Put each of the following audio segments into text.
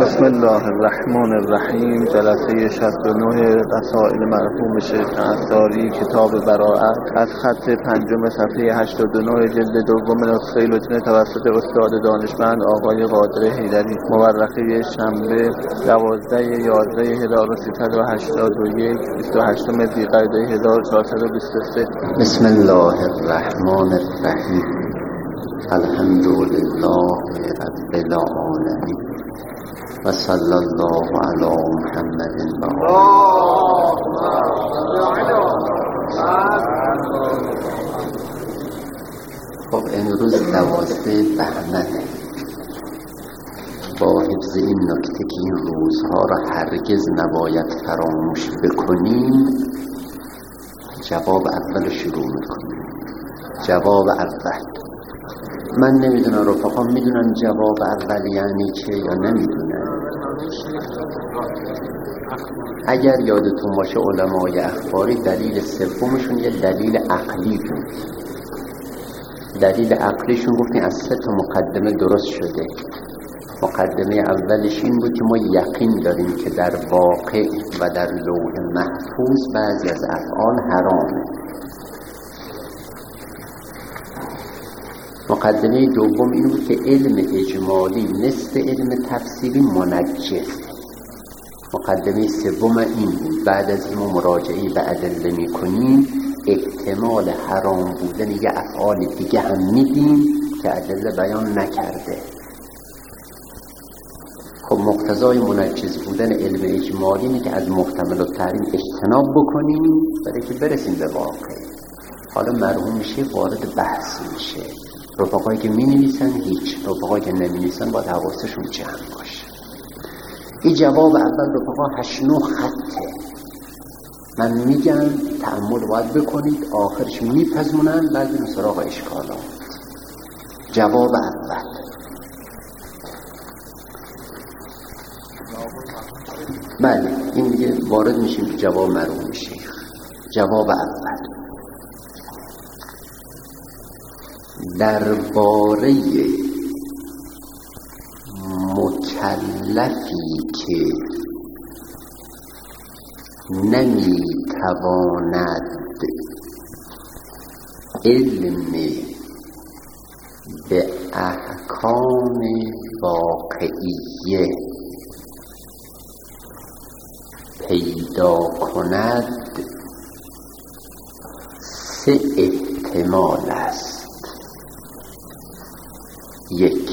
بسم الله الرحمن الرحیم. جلسه 69 رسائل مرحوم شیخ انصاری، کتاب براءت، از خط پنجم صفحه 89 جلد دوم نسخه لجنه توسط استاد دانشمند آقای قادر حیدری، مورخه شنبه 12/11/1381 28 ذیقعده 1423. بسم الله الرحمن الرحیم. الحمد لله رب العالمین و صلی الله علی محمد و خب امروز 12 بهمن، با حفظ این نکته که این روزها را هرگز نباید فراموش بکنیم، جواب اول شروع میکنیم. جواب اول، من نمیدونم رفقا میدونن جواب اول یعنی چه یا نمیدونن. اگر یادتون باشه علمای اخباری دلیل سومشون یه دلیل عقلی بود. دلیل عقلیشون گفتیم از 3 مقدمه درست شده. مقدمه اولش این بود که ما یقین داریم که در واقع و در لوح محفوظ بعضی از افعال حرامه. مقدمه دوم این بود که علم اجمالی نصف علم تفصیلی منجس. مقدمه سوم این بود بعد از این مراجعه به ادله میکنیم احتمال حرام بودن یه افعال دیگه هم میدیم که ادله بیان نکرده. خب مقتضای منجز بودن علم اجمالی اینه که از محتمل التحریم اجتناب بکنیم برای که برسیم به واقع. حالا مرحوم میشه وارد بحث میشه. رفقایی که می نویسن هیچ، رفقایی که نمی نویسن باید حواسشون جمع باشه. این جواب اول رفقا 8-9 خطه. من میگم تأمل باید بکنید، آخرش میپذمونن بعد این سراغ اشکالات. جواب اول، بله این دیگه وارد میشیم که جواب مرحوم شیخ. جواب اول، درباره مکلفی که نمیتواند علم به احکام واقعیه پیدا کند 3 احتمال است. 1.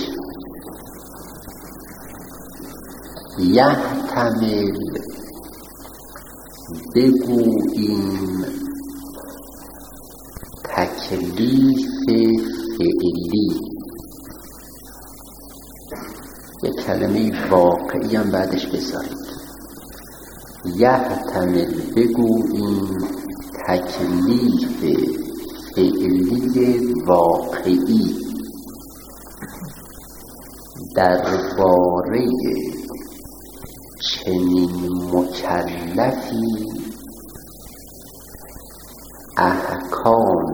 یحتمل بگوییم تکلیف فعلی، یک کلمه واقعی هم بعدش بذارید. یحتمل بگوییم تکلیف فعلی واقعی درباره چنین مکلفی احکام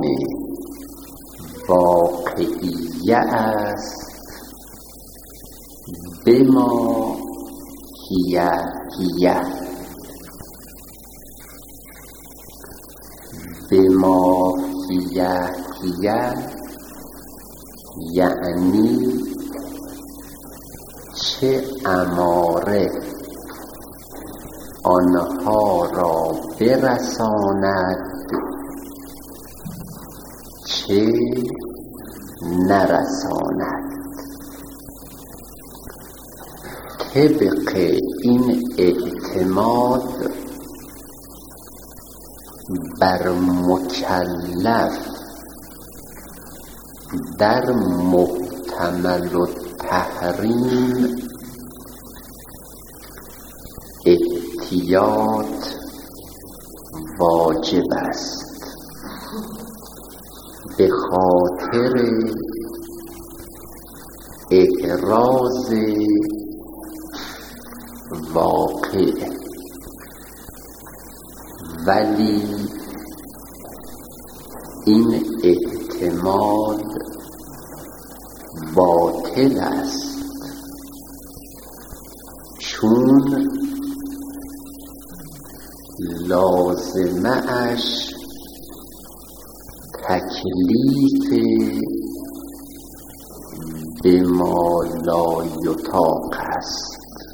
واقعیه است بما هیه بما هیه یعنی چه اماره آنها را برساند چه نرساند. طبق این اعتماد بر مکلف در محتمل التحریم احتیاط واجب است، به خاطر احراز واقع. ولی این احتمال باطل است، چون لازمه اش تکلیف به ما لا یطاق است.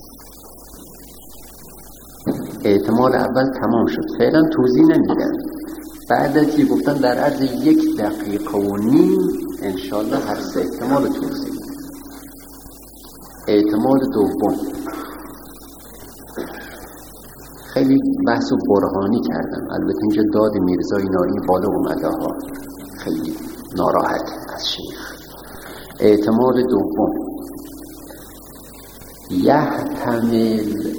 احتمال اول تمام شد، فعلا توضیح نمیدم. بعد از که گفتم در عرض 1 دقیقه و نیم انشالله هر 3 احتمال توضیح. احتمال دوم خیلی بحث و برهانی کردم، البته اینجا داد میرزای ناری بالا اومده ها، خیلی ناراحت از شیخ. احتمال دوم یحتمل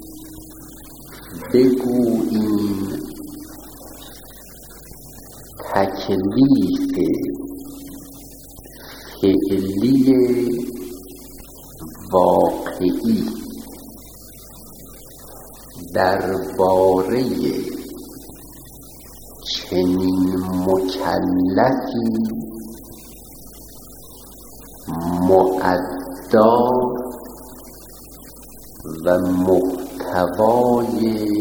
بگوییم تکلیف فعلی واقعی درباره چنین مکلفی مؤدا و محتوای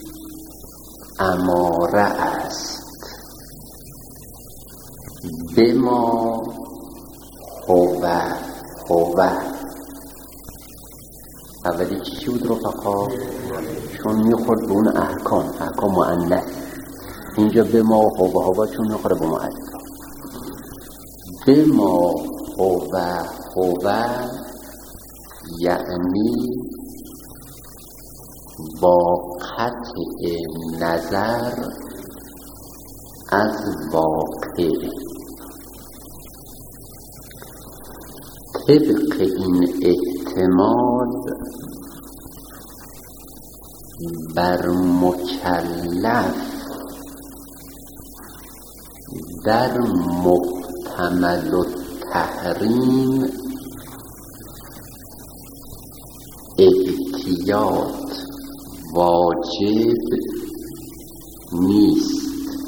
اماره است به ما هو اولی چی بود رفقا؟ چون میخورد به اون احکام مؤنث، اینجا به ما هو چون میخوره به مؤنث. به ما هو یعنی با قطع نظر از واقع. طبق این احتمال بر مکلف در محتمل التحریم احتیاط واجب نیست،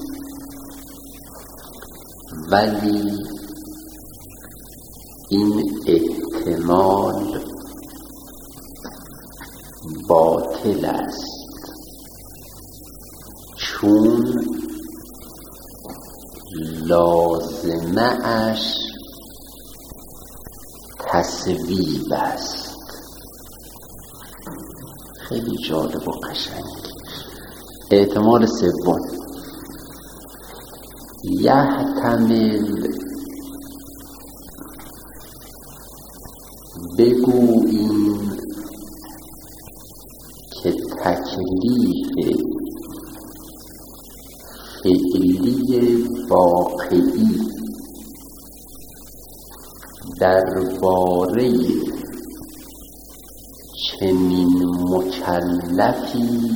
ولی این احتمال باطل است، چون لازمه اش تصویب است. خیلی جالب و قشنگ. احتمال سوم یحتمل بگوییم که تکلیف فعلی واقعی درباره چنین مکلفی،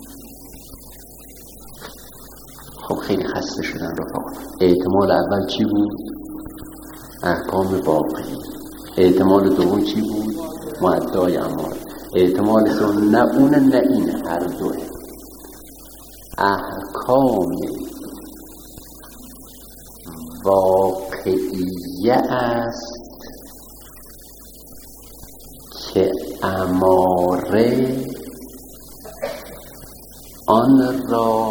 خب خیلی خسته شدن رفقا. احتمال اول چی بود؟ احکام واقعی. احتمال دوم چی بود؟ مؤدای اماره. احتمال سوم نه اون نه این، هر دوه احکام واقعیه است که اماره آن را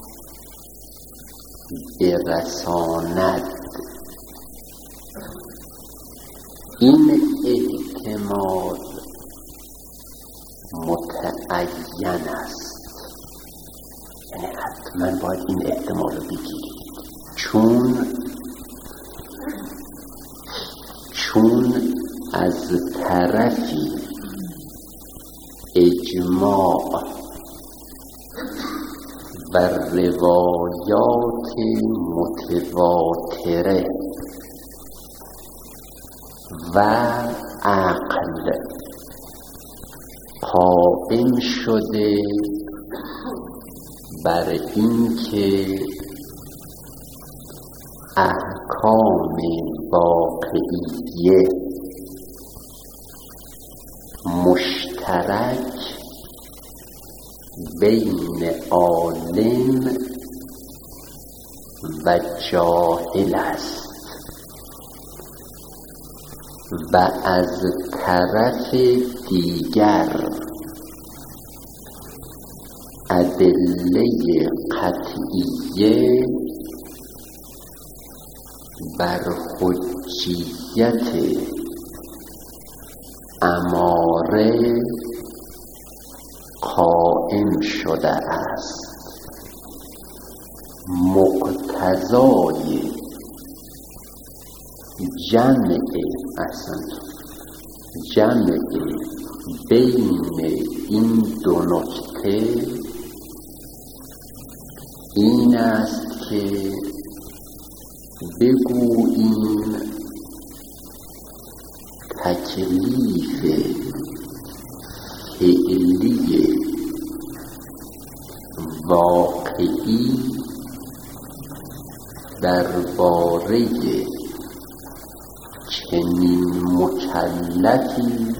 برساند. این احتمال متعین است، یعنی حتما باید این احتمال رو بگیرید، چون از طرفی اجماع و روایات متواتره و عقل قائم شده بر این که احکام واقعیه مشترک بین عالم و جاهل است و از طرف دیگر ادله قطعیه بر حجیت اماره قائم شده است. مقتضای جمع بین این دو نکته این است که بگوییم تکلیف فعلی واقعی درباره چنین مکلفی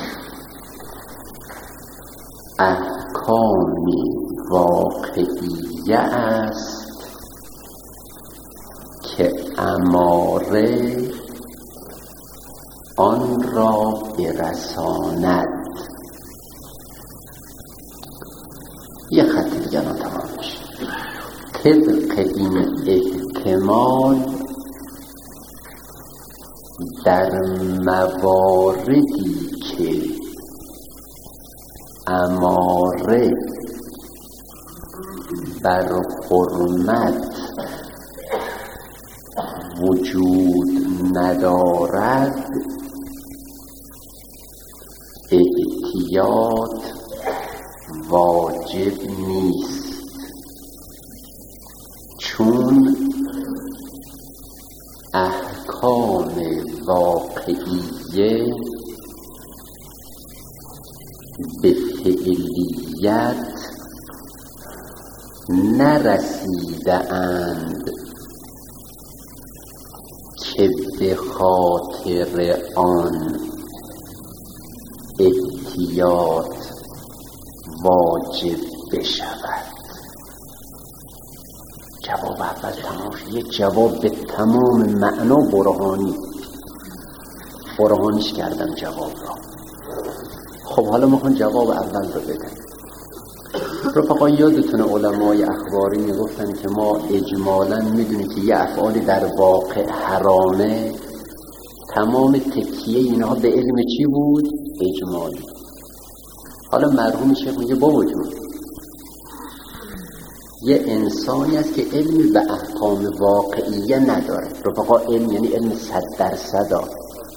احکام واقعیه است که اماره آن را برساند. یه خط دیگه الان تمام میشه. طبق این احتمال در مواردی که اماره بر حرمت وجود ندارد احتیاط واجب نیست، چون احکام واقعیه به فعلیت نرسیده اند که به خاطر آن احتیاط واجب بشود. جواب اول تمام شد. یک جواب به تمام معنا برهانیش کردم جواب را. خب حالا میخوان جواب اول رو بدن. رفقا یادتونه علمای اخباری میگفتن که ما اجمالاً میدونیم که یه افعالی در واقع حرامه، تمام تکیه اینها به علم چی بود؟ اجمالی. حالا مرحوم شیخ میگه بابا جون، یه انسانی است که علم به احکام واقعیه نداره. رفقا علم یعنی علم 100%.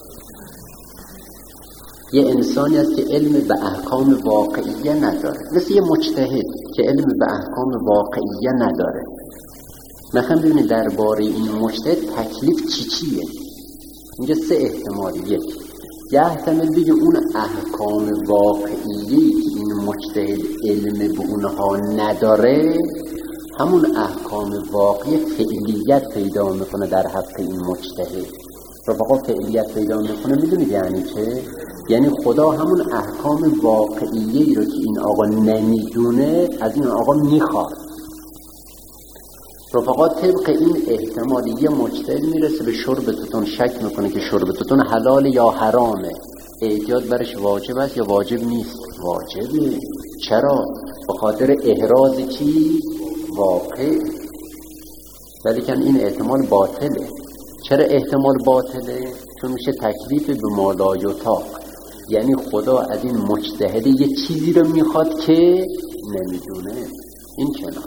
یه انسانی است که علم به احکام واقعیه نداره، مثل یه مجتهد که علم به احکام واقعیه نداره. میخوام ببینید درباره این مجتهد تکلیف چیه. اینجا 3 احتمالی. یه احتمال بگه اون احکام واقعیه‌ای که این مجتهد علم به اونها نداره، همون احکام واقعی فعلیت پیدا میکنه در حق این مجتهد. رفقا فعلیت پیدا میکنه میدونید یعنی چه؟ یعنی خدا همون احکام واقعیه‌ای رو که این آقا نمیدونه از این آقا میخواد. رفقا طبق این احتمالی یه مجتهد میرسه به شرب توتون، شک میکنه که شرب توتون حلال یا حرامه، احتیاط برش واجب است یا واجب نیست؟ واجبه. چرا؟ به خاطر احراز چی؟ واقع. ولیکن این احتمال باطله. چرا احتمال باطله؟ چون میشه تکلیف به ما لا یطاق، یعنی خدا از این مجتهد یه چیزی رو میخواد که نمیدونه. این کنار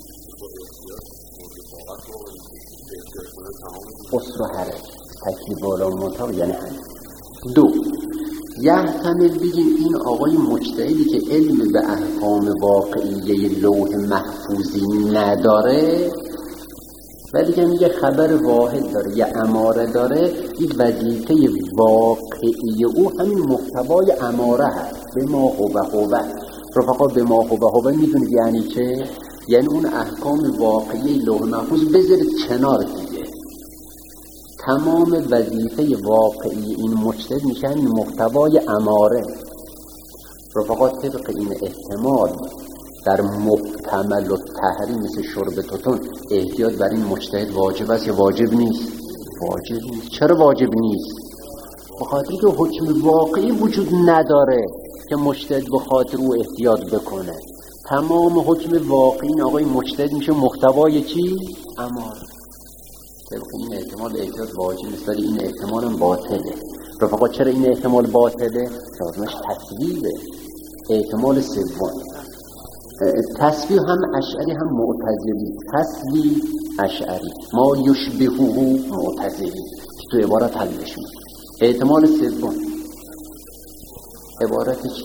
اصل و حرج تکلیف والا مطاق یعنی همین. 2 یحتمل بگیم این آقای مجتهدی که علم به احکام واقعیه لوح محفوظی نداره، ولی که میگه خبر واحد داره یا اماره داره، این وظیفه واقعی او همین محتوای اماره هست. به ما هو. رفقا به ما هو میدونید یعنی چه؟ یعنی اون احکام واقعی لوح محفوظ بذارید کنار دیگه. تمام وظیفه واقعی این مجتهد میشه همین محتوای اماره. رفقا طبق این احتمال در محتمل و تحریم مثل شرب توتون احتیاط بر این مجتهد واجب است یا واجب نیست؟ واجب نیست. چرا واجب نیست؟ به خاطر که حکم واقعی وجود نداره که مجتهد به خاطر او احتیاط بکنه. تمام حکم واقعی این آقای مجتهد میشه محتوای چی؟ اماره. طبق این احتمال احتیاط واجب نیست، ولی این احتمال هم باطله. رفقا چرا این احتمال باطله؟ لازمش تصویبه. احتمال سوم تصویب هم اشعری هم معتزلی. تصویب اشعری، ما یشبهه معتزلی، تو عبارت حلش میشه. احتمال سوم عبارت چی؟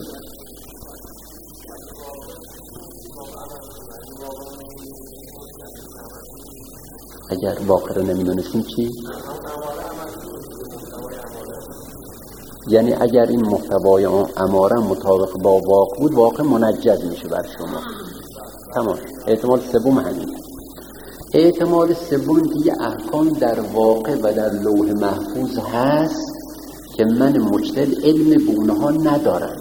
اگر واقع رو نمیدونستیم چی؟ یعنی اگر این محتوای اماره مطابق با واقع بود، واقع منجز میشه بر شما. تمام. احتمال سوم همین. احتمال سوم دیگه احکام در واقع و در لوح محفوظ هست که من مجتهد علم به اونها ندارم.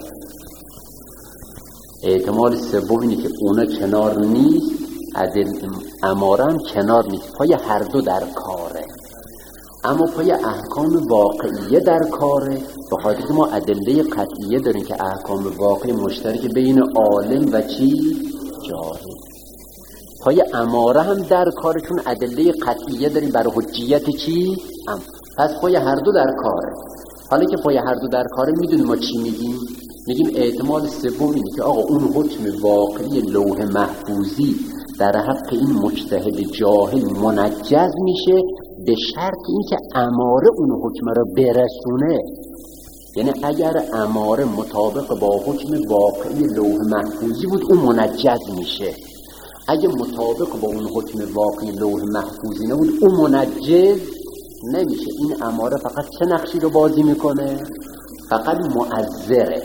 احتمال سوم اینه که اونا کنار نیست، اماره هم کنار نیست، پای هر دو در کاره. اما پای احکام واقعیه در کاره، به خاطر که ما ادله قطعیه داریم که احکام واقعی مشترک بین عالم و چی؟ جاهل. پای اماره هم در کاره، چون ادله قطعیه داریم برای حجیت چی؟ پس پای هر دو در کاره. حالا که پای هر دو در کاره، میدونیم ما چی میگیم؟ میگیم احتمال سوم اینه که آقا اون حکم واقعی لوح محفوظی در حق این مجتهد جاهل منجز میشه، به شرط اینکه اماره اون حکم رو برسونه. یعنی اگر اماره مطابق با حکم واقعی لوح محفوظی بود، اون منجز میشه. اگه مطابق با اون حکم واقعی لوح محفوظی نبود، اون منجز نمیشه. این اماره فقط چه نقشی رو بازی میکنه؟ فقط مؤثره.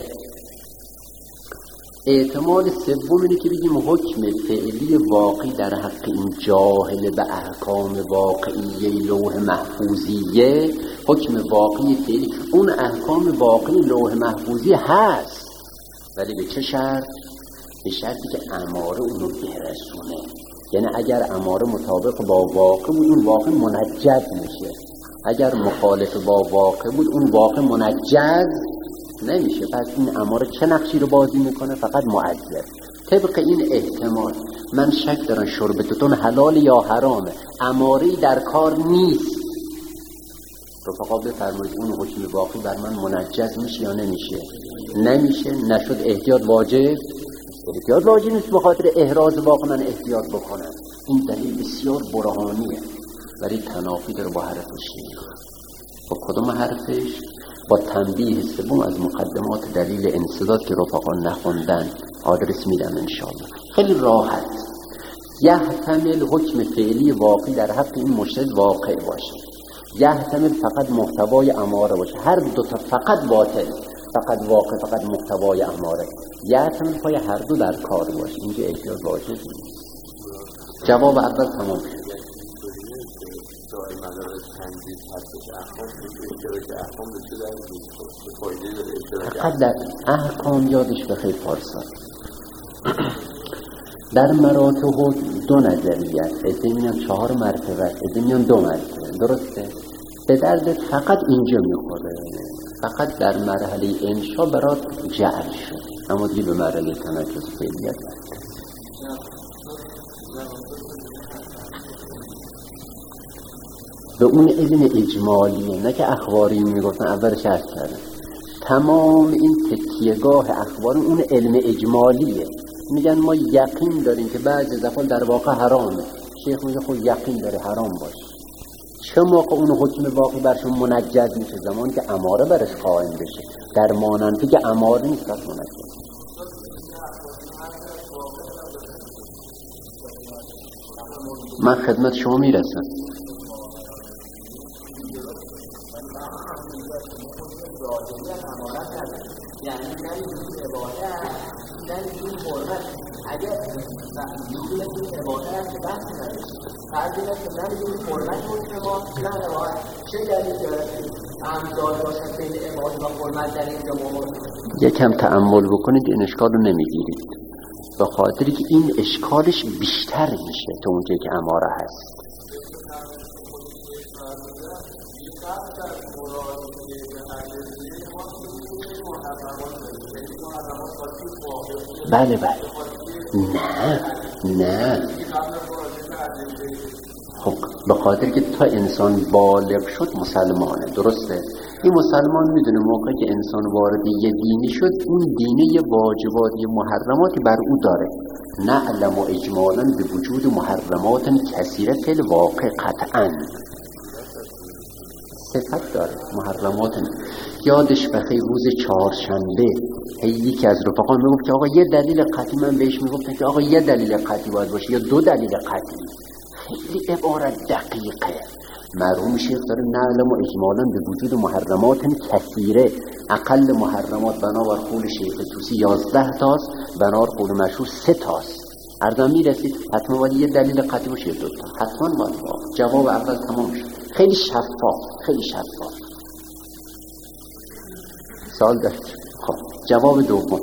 احتمال سوم اینه که بگیم حکم فعلی واقعی در حق این جاهل به احکام واقعی لوح محفوظیه، حکم واقعی فعلی، اون احکام واقعی لوح محفوظی هست، ولی به چه شرط؟ به شرطی که اماره اونو برسونه. یعنی اگر اماره مطابق با واقع بود، اون واقع منجز میشه. اگر مخالف با واقع بود، اون واقع منجز نمیشه. پس این اماره چه نقشی رو بازی میکنه؟ فقط مؤثر. طبق این احتمال من شک دارم شربتتون حلال یا حرامه، اماره‌ای در کار نیست. رفقا بفرمایید اون حکم واقعی بر من منجز میشه یا نمیشه؟ نمیشه. نشد احتیاط واجب؟ احتیاط واجب نیست به خاطر احراز واقع من احتیاط بکنم. این دلیل بسیار برهانیه، ولی تنافی داره با حرفش. با کدوم حرفش؟ با تنبیه سوم از مقدمات دلیل انسداد که رفقا نخوندن آدرس میدم انشاءالله. خیلی راحت. یحتمل حکم فعلی واقعی در حق این مجتهد واقع باشه، یحتمل فقط محتوای اماره باشه. هر دو تا فقط باطل، فقط واقع، فقط محتوای اماره. یحتمل پای هر دو در کار باشه. اینجا احتیاط واجب نیست. جواب اول تمام شد. فقط در احکام یادش بخیر پارسال در مراتب دو نظریت، ادعی میگن 4 مرتبه، ادعی میگن 2 مرتبه. درسته؟ به دردت فقط اینجا میخوره، فقط در مرحله انشا برات جعل شد، اما دیگه به مرحله تنجز فعلیت به اون علم اجمالیه، نه که اخباری میگفتن اولش عرض کردن. تمام این تکیهگاه اخبار اون علم اجمالیه. میگن ما یقین داریم که بعضی دفعه در واقع حرامه. شیخ میگه خود یقین داره حرام باشه. چه موقع اون حکم واقعی برشون منجز میشه؟ زمانی که اماره برش قائم بشه. در مانندی که اماره نیست بس منجز. من خدمت شما میرسم. یعنی نمیدونی عبادت، نمیدونی حرمت. اگر میدونی این عبادت که بحث نداره، فرضی که نمیدونی حرمت مجتماع نه روایت، چه دلیل داره امداد باشد بین عبادت و حرمت در اینجا مورد؟ یکم تأمل بکنید این اشکال رو نمیگیرید، به خاطری که این اشکالش بیشتر میشه تا اونجایی که اماره هست. بله نه خب به خاطر که تا انسان بالغ شد مسلمانه، درسته؟ این مسلمان میدونه موقعی که انسان وارد یه دینی شد اون دینه یه واجبات یه محرماتی بر او داره. نعلم و اجمالا به وجود محرمات کثیره فی الواقع قطعا صفت داره محرمات. یادش بخیر روز چهارشنبه یکی از رفقا میگفت که آقا یه دلیل قطعی، من بهش میگفتم که آقا یه دلیل قطعی باید باشه یا 2 دلیل قطعی. خیلی عبارت دقیقه. مرحوم شیخ داره نعلم و اجمالا به وجود محرمات کثیره، اقل محرمات بنابر قول شیخ طوسی 11 تاست، بنابر قول مشهور 3 تاست. ارزم میرسید حتما باید یه دلیل قطعی باشه 2 تا، حتما باید. جواب اول تمام شد. خیلی شفاف. سوال داشت. خب جواب دوم،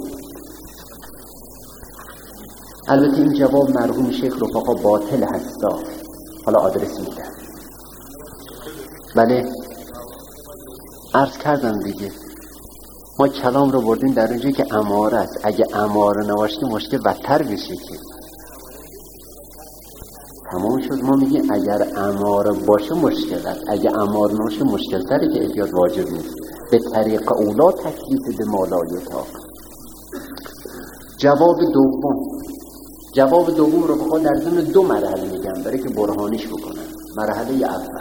البته این جواب مرحوم شیخ رفقا باطل هستا، حالا آدرس میدم. بله عرض کردم دیگه، ما کلام رو بردیم در اونجایی که اماره است. اگه اماره نباشه مشکل بدتر بشه که تمام شد. ما میگیم اگر اماره باشه مشکل است، اگه اماره نباشه مشکل تره که احتیاط واجب نیست. به طریق اولا تکلیف به مالایتا. جواب دوم رو بخواد در ضمن 2 مرحله میگم برای که برهانیش بکنن. مرحله اول،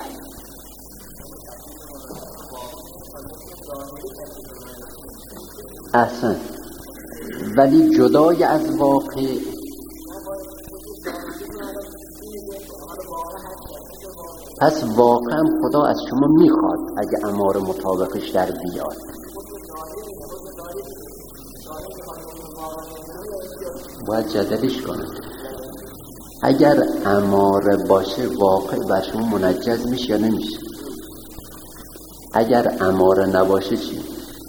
احسن، ولی جدای از واقع. پس واقعا خدا از شما میخواد اگه اماره مطابقش در بیاد. باید جدلش کنه. اگر اماره باشه واقع بر شما منجز میشه یا نمیشه؟ اگر اماره نباشه چی؟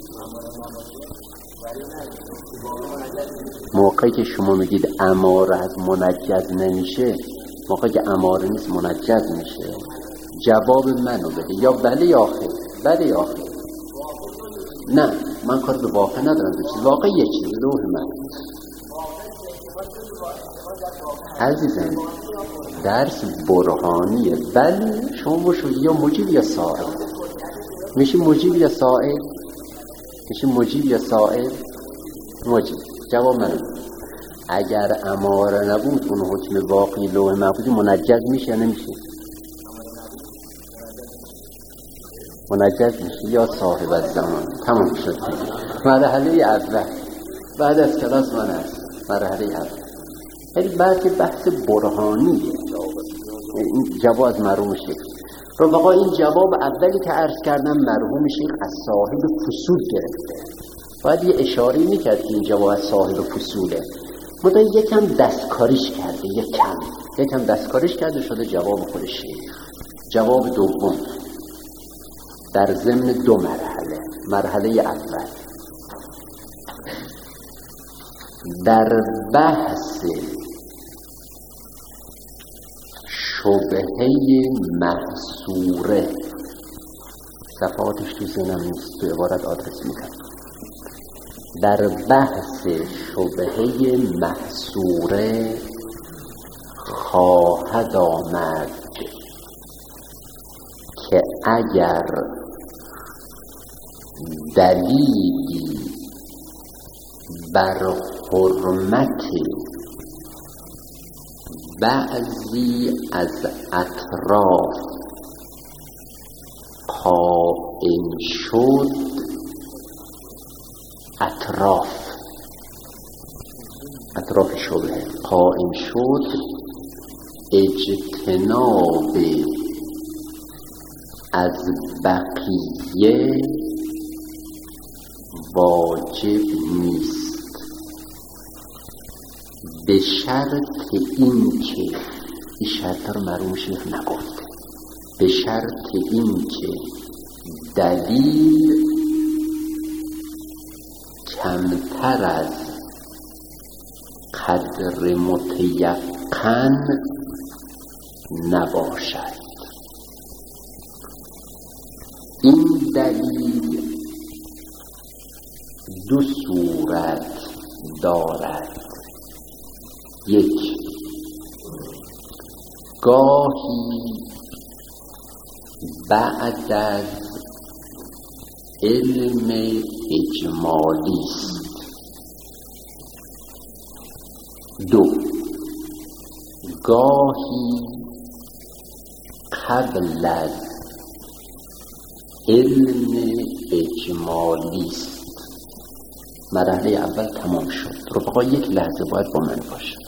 موقعی که شما میگید اماره از منجز نمیشه، موقعی که اماره نیست منجز میشه. جواب منو بده، یا بله یا خیر. بله یا خیر. نه من کار به واقع ندارم. واقع یه چیز روح من عزیزم درس برهانیه. بله شما باشو یا مجیب یا سائل. میشه مجیب یا سائل؟ مجیب. جواب منو. اگر اماره نبود اون حکم واقعی لوح محفوظ منجز میشه یا نمیشه؟ منجز میشه یا صاحب الزمان. تمام شد. مرحله اول بعد از کلاس من هست. مرحله اول یعنی بعد بحث برهانیه. این جواب از مرحوم شیخ رفقا. این جواب اولی که عرض کردم مرحوم شیخ از صاحب فصول گرفته. باید یه اشاره میکرد که این جواب از صاحب فصوله. مدام یکم دستکاریش کرده شده جواب خود شیخ. جواب دوم در ضمن 2 مرحله. مرحله اول در بحث شبهه محصوره، صفحاتش تو ذهنم نیست، تو عبارت آدرس میدم. در بحث شبهه محصوره خواهد آمد که اگر دلیلی بر حرمت بعضی از اطراف قائم شد، اطراف شبهه قائم شد، اجتناب از بقیه واجب نیست، به شرط اینکه این شرط رو مرحوم شیخ نگفت، به شرط اینکه دلیل کمتر از قدر متیقن نباشد. این دلیل 2 صورت دارد. یک، گاهی بعد از علم اجمالی است. دو، گاهی قبل از علم اجمالی است. مرحله اول تمام شد. رفقا یک لحظه باید با من باشد.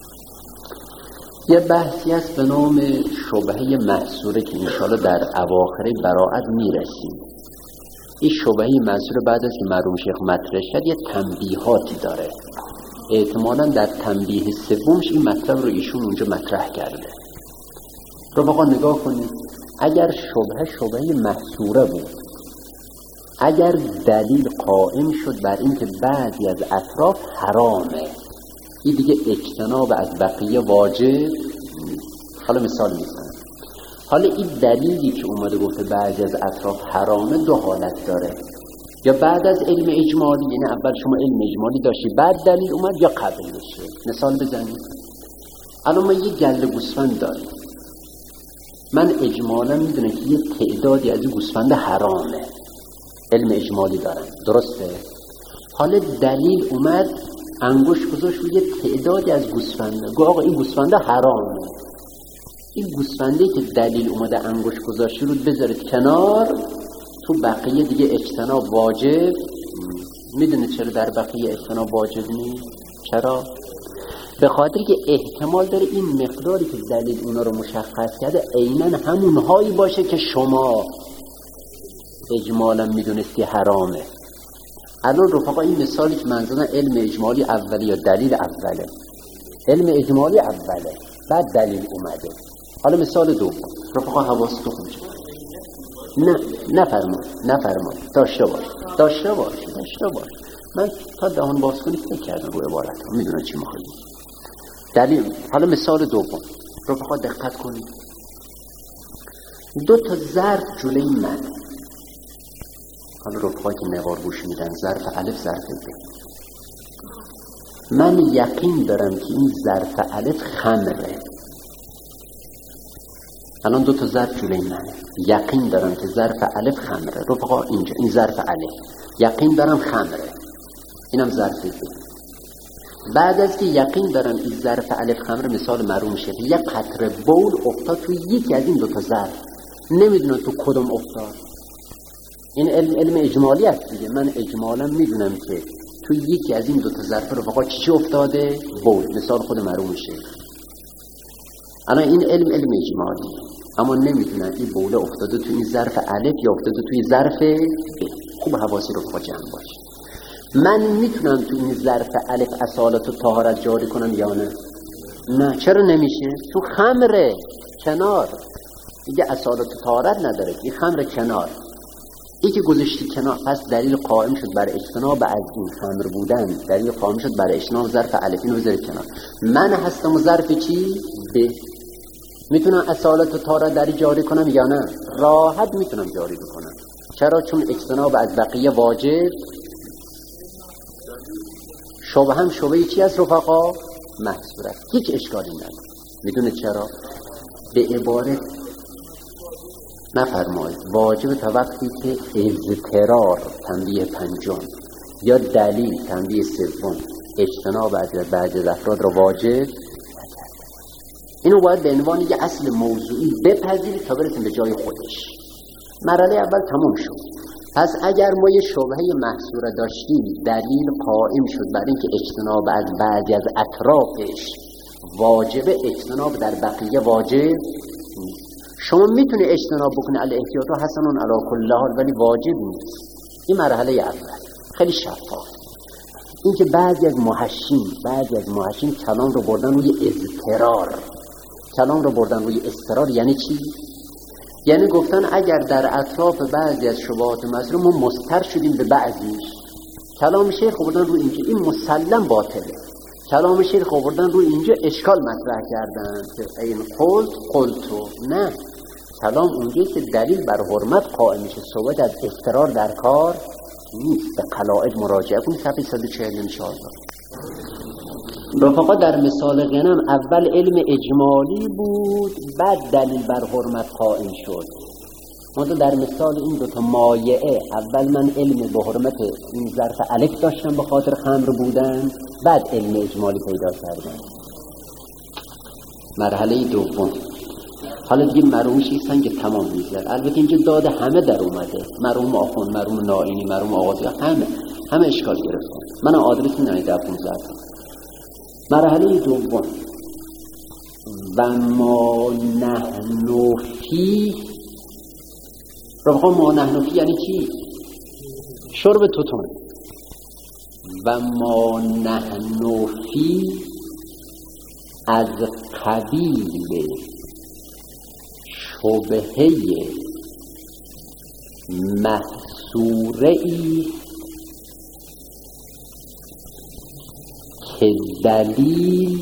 یه بحثی هست به نام شبهه محصوره که انشاءالله در اواخر براءت میرسیم. این شبهه محصوره بعد از که مرحوم شیخ مطرح شد یه تنبیهاتی داره. احتمالاً در تنبیه سومش این مطلب رو ایشون اونجا مطرح کرده. رفقا نگاه کنید، اگر شبهه محصوره بود، اگر دلیل قائم شد بر این که بعضی از اطراف حرامه، این دیگه اجتناب از بقیه واجب. حالا مثال میزنم. حالا این دلیلی که اومده گفته بعضی از اطراف حرامه دو حالت داره، یا بعد از علم اجمالی، یعنی اول شما علم اجمالی داشتی بعد دلیل اومد، یا قبلشه. مثال بزنید. الان ما یه گله گوسفند داریم، من اجمالا میدونم که یه تعدادی از این گوسفند حرامه، علم اجمالی دارم، درسته؟ حالا دلیل اومد انگوش گذاشت روی تعدادی از گوسفنده، گفت آقا این گوسفنده حرامه. این گوسفنده که دلیل اومده انگوش گذاشت رو بذارید کنار، تو بقیه دیگه اجتناب واجب. میدونه چرا در بقیه اجتناب واجب نیست؟ چرا؟ به خاطر که احتمال داره این مقداری که دلیل اونا رو مشخص کرده عیناً همونهایی باشه که شما اجمالا میدونستی حرامه. الان رفقا این مثالی که من زدم علم اجمالی اولی یا دلیل اوله، علم اجمالی اوله بعد دلیل اومده. حالا مثال دوم. رفقا حواستون خوب باشه. نفرما داشته باش. من تا دهان باز کنی فکر کردم روی عبارت ها، میدونم چی میخوایی. دلیل. حالا مثال دوم. رفقا دقت کنید. 2 تا ظرف جلوی من. حالا رفقا که نوار گوش میدن، ظرف الف ظرف ب. من یقین دارم که این ظرف الف خمره. الان 2 تا ظرف جلوی منه، یقین دارم که ظرف الف خمره. رفقا اینجا این ظرف الف، یقین دارم خمره، اینم ظرف ب. بعد از که یقین دارم این ظرف الف خمره، مثال مرحوم شیخ، یک قطره بول افتاد توی یکی از این 2 تا ظرف، نمیدونم تو کدوم افتاد. این علم اجمالی است دیگه. من اجمالا میدونم که توی یکی از این 2 تا ظرف رفقا چی افتاده؟ بول. مثال خود مرحوم شیخ. الان این علم اجمالی، اما نمیدونم این بوله افتاده توی این ظرف الف یا افتاده توی ظرف ب. خوب حواسی رفقا جمع باشه. من میتونم تو این ظرف الف اصالت و طهارت جاری کنم یا نه؟ چرا نمیشه؟ تو خمره کنار دیگه اصالت و طهارت نداره، این خمره کنار. این که گذاشتی کنار، پس دلیل قائم شد بر اجتناب از این خمر بودن، دلیل قائم شد بر اجتناب ظرف الف. اینو بذارید کنار. من هستم و ظرف چی؟ ب. میتونم اصالت و طهارت دری جاری کنم یا نه؟ راحت میتونم جاری بکنم. چرا؟ چون اجتناب از بقیه واجب. شبه هم شبه چی است رفقا؟ محصور است، هیچ اشکالی نداره. میدونه چرا؟ به عبارت نفرمایید واجب تا وقتی که اضطرار تنبیه پنجم یا دلیل تنبیه سوم اجتناب از بعضی افراد را واجب نکرده. اینو باید به عنوان یه اصل موضوعی بپذیرید تا برسیم به جای خودش. مرحله اول تموم شد. پس اگر ما یه شبهه محصوره داشتیم، دلیل قائم شد برای اینکه اجتناب از بعضی از اطرافش واجب، اجتناب در بقیه واجب نیست. شما میتونی اجتناب بکنی الاحتیاط حسن علی کل حال، ولی واجب نیست. این مرحله اول خیلی شفاف. این که بعضی از محشین کلام رو بردن روی اضطرار، کلام رو بردن روی اضطرار. یعنی چی؟ یعنی گفتن اگر در اطراف بعضی از شبهات مسئله ما مضطر شدیم به بعضیش، کلام شیخ بردن روی اینجا این مسلم باطله. کلام شیخ بردن روی اینجا اشکال مطرح کردن که این قلتو. نه، کلام اونجایی که دلیل بر حرمت قائم میشه، صحبت از اضطرار در کار نیست. به قواعد مراجعه کنید، صفحه 140 ان شاء الله. رفقا در مثال غنم اول علم اجمالی بود، بعد دلیل بر حرمت قائم شد. منتها در مثال این دوتا مایعه اول من علم به حرمت این ظرف الف داشتم به خاطر خمر بودن، بعد علم اجمالی پیدا کردم. مرحله دوم حالا دیگه مرحومش نیستن که تمام میزد. البته اینجا داد همه در اومده، مرحوم آخوند، مرحوم نائینی، مرحوم آغازی، همه اشکال گرفتن. من آدرس نمیده 15. مرحله دوم و ما نحن فی. رفقا ما نحن فی یعنی چی؟ شرب توتون. و ما نحن فی از قبیل شبهه محصوره‌ای که دلیل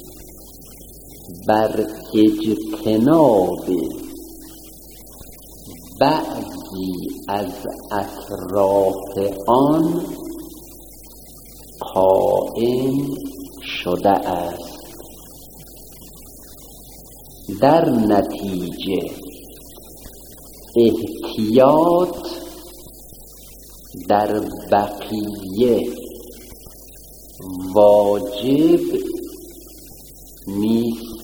بر اجتناب بعضی از اطراف آن قائم شده است. در نتیجه احتیاط در بقیه واجب نیست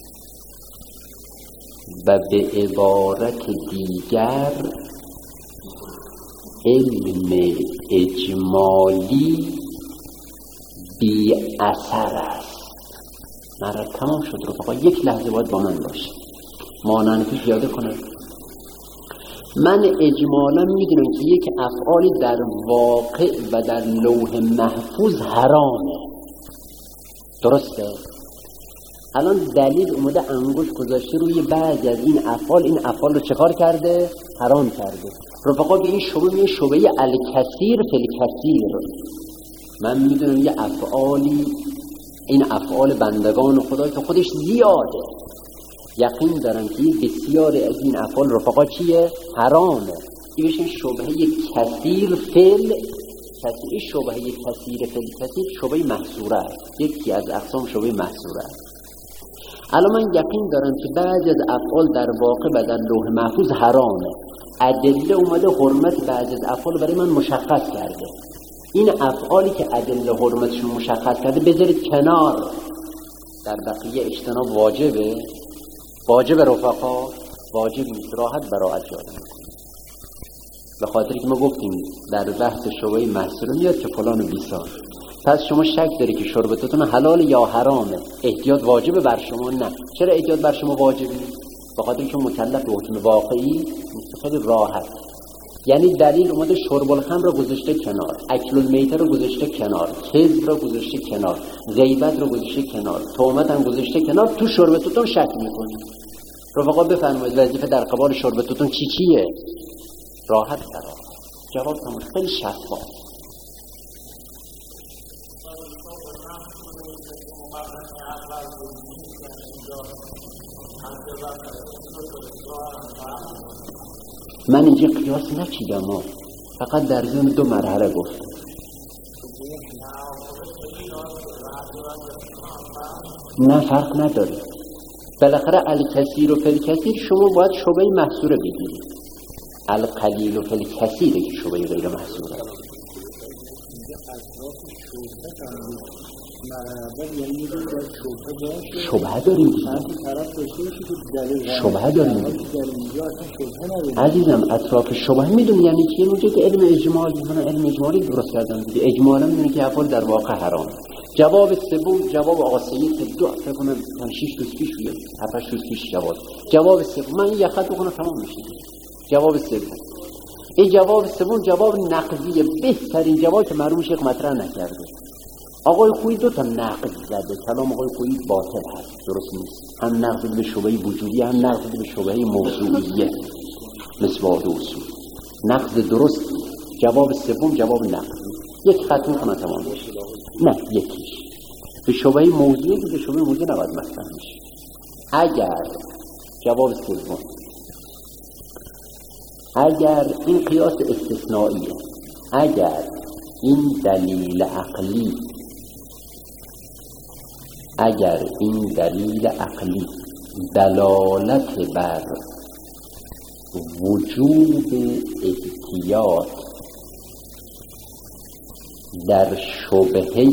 و به عبارت دیگر علم اجمالی بی اثر است. مرد تمام شد. رفقا یک لحظه باید با من باشه، مانعنفی پیاده کنم. من اجمالا میدونم که یک افعالی در واقع و در لوح محفوظ حرامه، درسته؟ الان دلیل اومده انگوش گذاشته روی بعضی از این افعال رو چکار کرده؟ حرام کرده. رفقا به این شبه میگه شبه الکثیر فی الکثیر. من میدونم یه افعالی، این افعال بندگان خدا که خودش زیاده، یقین دارم که بسیاری از این افعال رفقا چیه؟ حرامه. این بشه شبهه کثیر فی کثیر. شبهه کثیر فی کثیر شبهه محصوره است، یکی از اقسام شبهه محصوره است. الان من یقین دارم که بعضی از افعال در واقع و در لوح محفوظ حرامه. ادله اومده حرمت بعضی از افعال برای من مشخص کرده. این افعالی که ادله حرمتشون مشخص کرده بذارید کنار، در بقیه اجتناب واجبه. واجب رفقا واجب نیست، راحت براعت جاری. به خاطری که ما گفتیم در بحث شبهه محصور میاد که فلان و بیسار. پس شما شک داری که شربتتون حلال یا حرامه، احتیاط واجبه بر شما؟ نه. چرا احتیاط بر شما واجبه؟ به خاطری که مکلف به حکم واقعی خیلی راحت. یعنی دلیل اومده شرب الخمر رو گذاشته کنار، اکل المیته رو گذاشته کنار، کذب رو گذاشته کنار، غیبت رو گذاشته کنار، تهمت هم گذاشته کنار، تو شربتتون شک میکنی. رفقا بفرمایید وظیفه در قبال شربتتون چیه؟ راحت قرار. جواب تمام خیلی شفاف. من اینجا قیاس نچیدم، فقط در ضمن دو مرحله گفتم. نه فرق نداره. بالاخره الکثیر و فالکثیر شما باید شبهه محصوره بگیرید. القلیل و فالکثیره که شبهه غیر محصوره. شبهه داریم شبهه داریم عزیزم. اطراف شبهه میدونی یعنی چیه؟ اونجا که علم اجمالی، من علم اجمالی درست کردم دیگه. اجمالا میدونی که افعال در واقع حرام. جواب سوم جواب آقا سید که دو فکر کنم 6 روز پیش بود، 7 روز پیش جواب سوم من یه خط بکنم تمام میشه. جواب سوم این جواب سوم جواب نقضیه، بهترین جواب که مرحوم شیخ مطرح نکرده. آقای خویی دو تا نقض زده، کلام آقای خویی باطل هست، درست نیست. هم نقض به شبهه وجودی، هم نقض به شبهه موضوعیه، مثبات اصول. نقض درست. جواب سوم جواب نقضی. یک خط میکنه تمام میشه. نه یکیش به شبهه موضوعی که به شبهه موضوعی نباید مطرح میشه. اگر جواب سوم اگر این قیاس استثنائیه، اگر این دلیل عقلی اگر این دلیل عقلی دلالت بر وجوب احتیاط در شبهه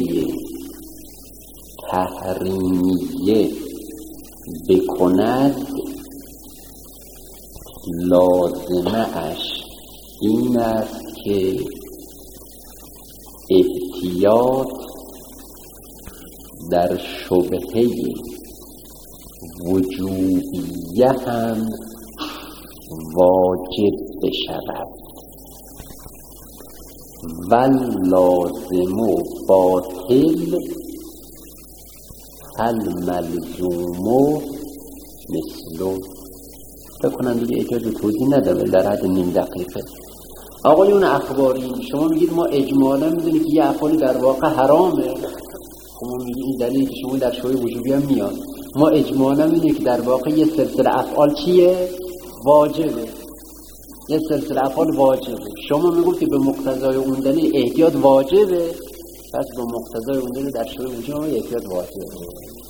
تحریمیه بکند، لازمه اش این است که احتیاط در شبهه وجوبیه هم واجب بشود. واللازم باطل الملزوم مثل. بکنم دیگه احتیاج به توضیح نداره در حد نیم دقیقه. آقایون اخباری، شما میگید ما اجمالا میدونیم که یه افعالی در واقع حرامه. شما میگید این دلیلی که شما در شوی وجوبی هم میاد. ما اجمالا میدونیم که در واقع یه سلسله افعال چیه؟ واجبه. یه سلسله افعال واجبه. شما میگید که به مقتضای اون دلیل احتیاط واجبه، پس به مقتضای اون دلیل در شوی وجوبی احتیاط واجبه.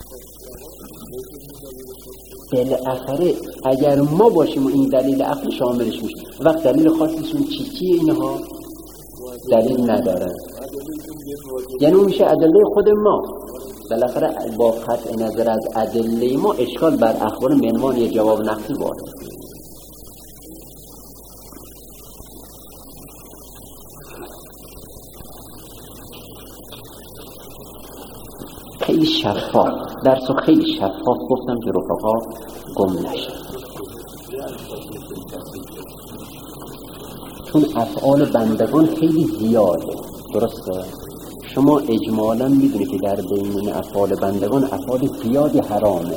بالاخره اگر ما باشیم و این دلیل عقلی شاملش میشه، وقت دلیل خاصشون چیه اینها؟ دلیل نداره، یعنی اون میشه ادله خود ما. بالاخره با قطع نظر از ادله ما اشکال بر اخبار به عنوان یه جواب نقصی وارد. خیلی شفاف درس و خیلی شفاف گفتم که رفقا گم نشه، چون افعال بندگان خیلی زیاده. درسته؟ شما اجمالا میدونی که در بین افعال بندگان افعال زیادی حرامه.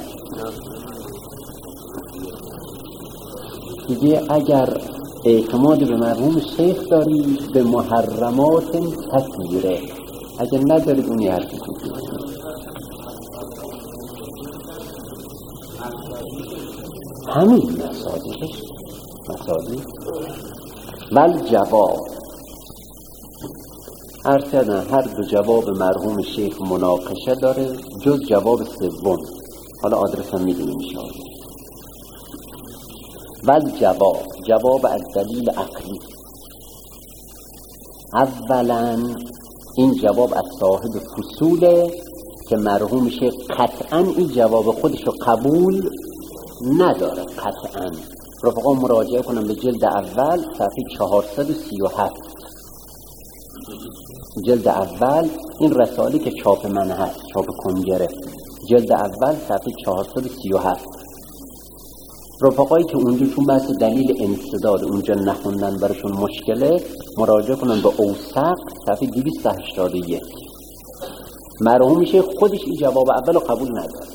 دیگه اگر اعتماد به مرحوم شیخ داری به محرمات کثیره، اگر ندارید اونی حرفی کنید. همین مسادیش ول جواب عرض کردن هر دو جواب مرحوم شیخ مناقشه داره جز جواب سوم. حالا آدرس هم میدونیم انشاءالله. ول جواب از دلیل عقلی. اولا این جواب از صاحب فصوله که مرحوم شیخ قطعا این جواب خودشو قبول نداره. قطعا رفقا مراجعه کنم به جلد اول صفحه 437. جلد اول این رساله که چاپ من هست، چاپ کنجره، جلد اول صفحه 437. رفقایی که اونجا چون بحث دلیل انسداد اونجا نخوندن برشون مشکله، مراجعه کنن به اوسق صفحه 281. مرحوم شیخ خودش این جواب اول رو قبول نداره.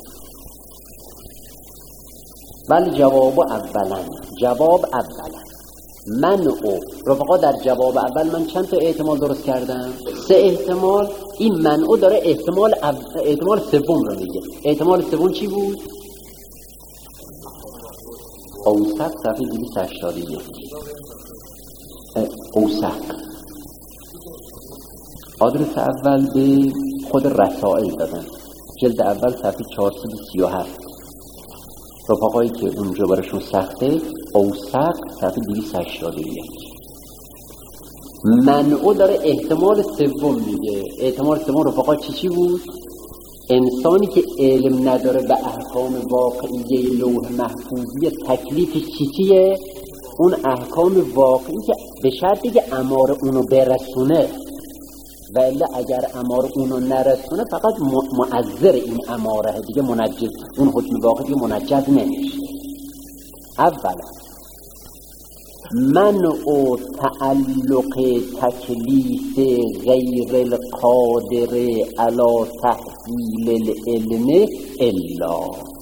بل جواب اولا من او رفقا در جواب اول من چند تا احتمال درست کردم؟ 3 احتمال. این من او داره احتمال سوم رو میگه. احتمال سوم چی بود؟ اوسق صفحه 281. اوسق آدرس اول به خود رسائل دادن، جلد اول صفحه 437. رفقایی که اونجا برشون سخته اوسق صفحه 281. منعو داره احتمال سوم میگه. احتمال سوم رفقا چی بود؟ انسانی که علم نداره به احکام واقعیه لوح محفوظی تکلیفش چیه؟ اون احکام واقعی که به شرطی که امار اونو برسونه، و الا اگر امار اونو نرسونه فقط معذر این اماره دیگه، منجز اون حکم واقعی دیگه منجز نمیشه. اولا منع تعلق تکلیف غیر القادر علی تحصیل العلم الا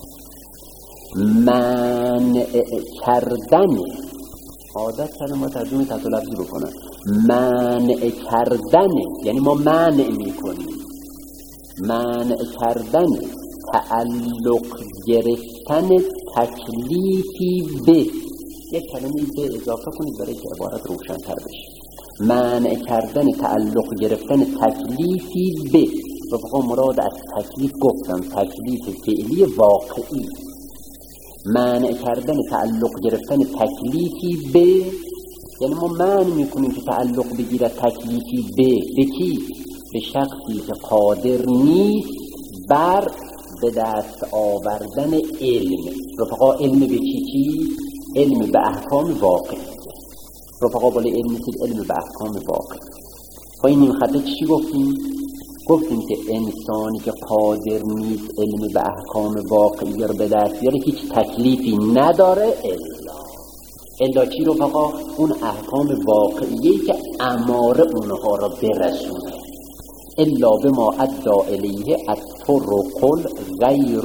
منع کردن، عادت کردن ما ترجمه تحت لفظی بکنن، منع کردن یعنی ما منع میکنیم، منع کردن تعلق گرفتن تکلیفی به، یک کلمه به اضافه کنید برای که عبارت روشن‌تر بشه. منع کردن تعلق گرفتن تکلیفی به رفقا مراد از تکلیف گفتم تکلیف فعلی واقعی، مانع کردن تعلق گرفتن تکلیفی به، یعنی ما مانع میکنیم که تعلق بگیرد تکلیفی به کی؟ به شخصی که قادر نیست بر به دست آوردن علم. رفقا علم به چی؟ علم به احکام واقعی. رفقا بالا علم نیست، علم به احکام واقعی. با این نیم خطه چی گفتیم؟ گفتیم که انسانی که قادر نیست علم به احکام واقعی رو به دست بیاره هیچ تکلیفی نداره الا چی رفقا؟ اون احکام واقعیه که اماره اونها رو برسونه. الا بما ادى الیه الطرق غیر